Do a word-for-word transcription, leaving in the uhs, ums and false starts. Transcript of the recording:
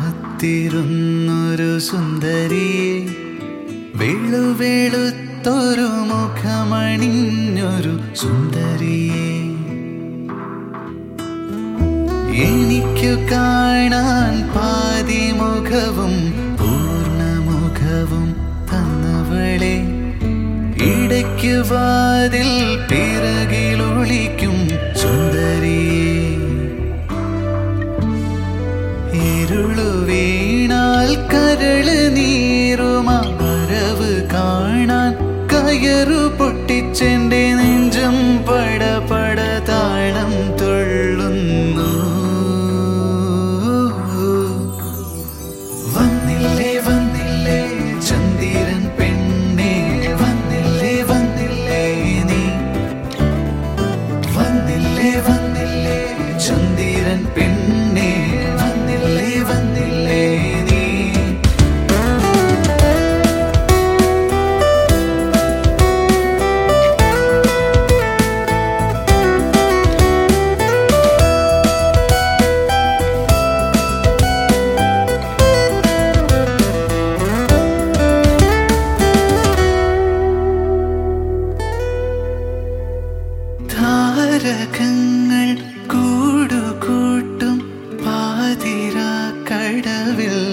കാത്തിരുന്നൊരു സുന്ദരിയെ, വെളുവെളുത്തൊരു മുഖമണിഞ്ഞൊരു സുന്ദരിയെ, എനിക്കു കാണാൻ പാതിമുഖവും പൂർണ്ണമുഖവും തന്നവളെ, ഇടയ്ക്ക് വാതിൽ പിറകിലൊളിക്കും സുന്ദരിയെ, ഇരുളു വീണാൽ കരള് നീറുമാ വരവ് കാണാൻ കയറു പൊട്ടിച്ചെന്റെ നെഞ്ചം പടപട താളം തുള്ളുന്നു. വന്നില്ലേ വന്നില്ലേ ചന്ദ്രൻ പെണ്ണേ, വന്നില്ലേ വന്നില്ലേ നീ, വന്നില്ലേ വന്നില്ലേ ചന്ദ്രൻ പെണ്ണേ, വന്നില്ലേ വന്നില്ലേ നീ. താരകങ്ങൾ കൂടുകൂട്ടും പാതിരാ കടവിൽ